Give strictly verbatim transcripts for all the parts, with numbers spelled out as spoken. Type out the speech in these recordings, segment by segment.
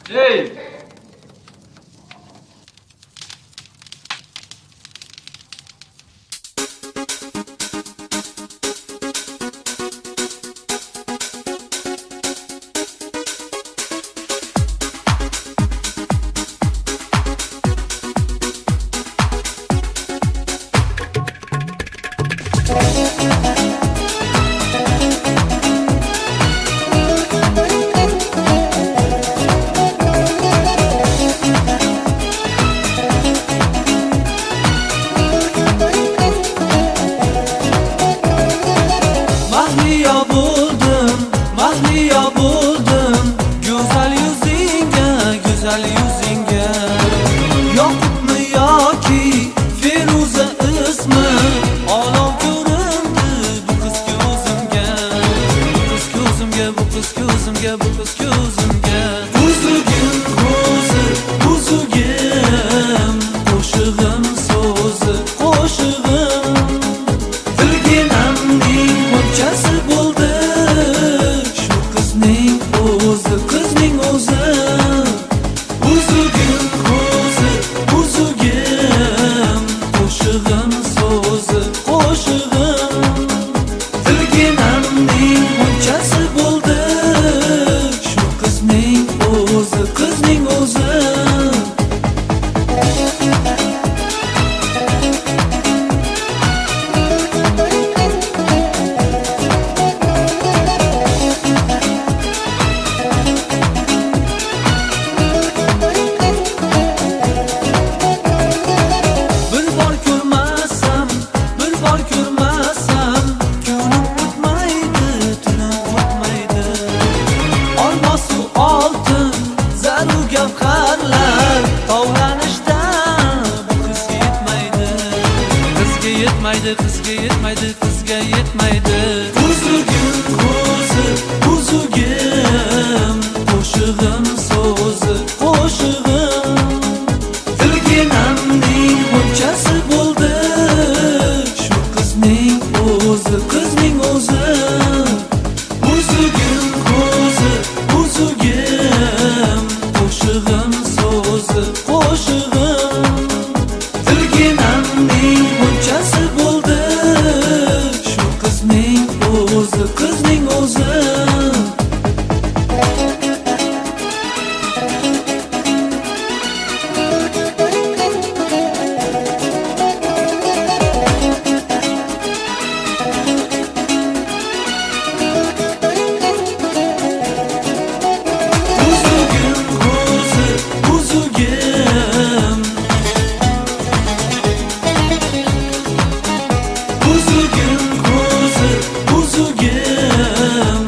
Hey! Mahliyo bo'ldim, mahliyo bo'ldim, go'zal yuzingga, go'zal yuzingga. Yoqubmi yoki Feruza ismi, olov ko'rindi bu qiz ko'zimga, bu qiz ko'zimga, bu qiz ko'zimga, bu qiz ko'zimga. Uzugim ko'zi, uzugim, qo'shig'im so'zi, qo'shig'im. Dilginamning mo'jasi bo'ldi, shu qizning o'zi, qizning o'zi. Uzugim ko'zi, uzugim, qo'shig'im so'zi, qo'shig'im. Dilginamning mo'jasi bo'ldi, shu qizning o'zi, qizning o'zi. Bir bor ko'rmasam, bir bor ko'rmasam, kunim o'tmaydi, tunim o'tmaydi. Olmosu oltin, zaru gavharlar, tovlanishda bu qizga yetmaydi. Qizga yetmaydi, qizga yetmaydi, qizga yetmaydi. Uzugim ko'zi, uzugim, qo'shig'im so'zi, qo'shig'im. Dilginamning mo'jasi bo'ldi, shu qizning o'zi, qizning o'zi. Uzugim ko'zi, uzugim, qo'shig'im so'zi, qo'shig'im. Dilginamning mo'jasi bo'ldi, shu qizning o'zi, qizning o'zi. Uzugim ko'zi, uzugim, uzugim ko'zi, uzugim,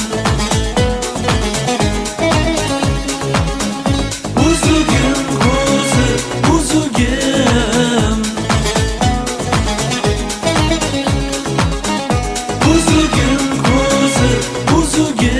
uzugim ko'zi, uzugim, uzugim ko'zi, uzugim.